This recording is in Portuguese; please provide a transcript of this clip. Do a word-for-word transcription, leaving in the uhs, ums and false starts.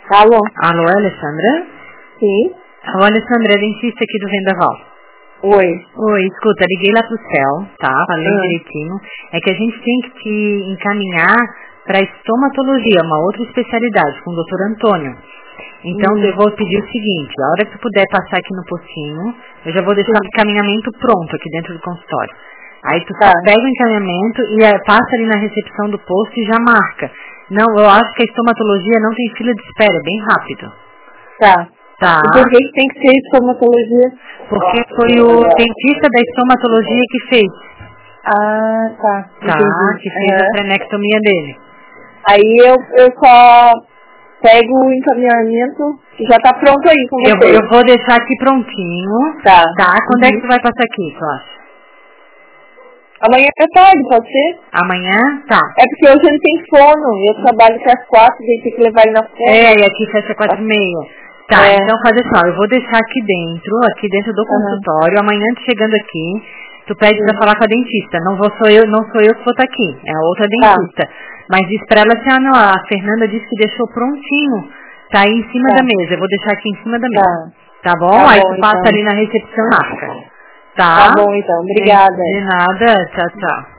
Alô? Alô, Alessandra? Sim. Alô, Alessandra, é dentista aqui do Vendaval. Oi. Oi, escuta, liguei lá pro céu, tá? Falei Ah. direitinho. É que a gente tem que te encaminhar pra estomatologia, uma outra especialidade, com o doutor Antônio. Então, Hum. eu vou pedir o seguinte, a hora que tu puder passar aqui no postinho, eu já vou deixar Sim. o encaminhamento pronto aqui dentro do consultório. Aí tu Tá. só pega o encaminhamento e eh, passa ali na recepção do posto e já marca. Não, eu acho que a estomatologia não tem fila de espera, é bem rápido. Tá. Tá? E por que que tem que ser estomatologia? Porque foi o dentista da estomatologia que fez, Ah, tá. tá? Entendi. Que fez Aham. a frenectomia dele. Aí eu, eu só pego o encaminhamento e já tá pronto aí com Eu, você. eu vou deixar aqui prontinho, Tá. tá? Quando é que Uhum. tu vai passar aqui, tu acha? Amanhã é tarde, pode ser? Amanhã? Tá. É porque hoje ele tem fono. Eu trabalho até as quatro, daí tem que levar ele na fono. É, e aqui fecha quatro e meia. Tá, É. então faz assim, ó, eu vou deixar aqui dentro, aqui dentro do Aham. consultório, amanhã tu chegando aqui, tu pede pra Sim. falar com a dentista. Não vou sou eu, não sou eu que vou estar aqui, é a outra Tá. dentista. Mas diz pra ela assim, ah não, a Fernanda disse que deixou prontinho, tá aí em cima Tá. da mesa, eu vou deixar aqui em cima da mesa. Tá. Tá bom? Tá Aí bom, tu passa então. ali na recepção e marca. Tá? Tá bom, então. Obrigada. De nada, tchau, tchau.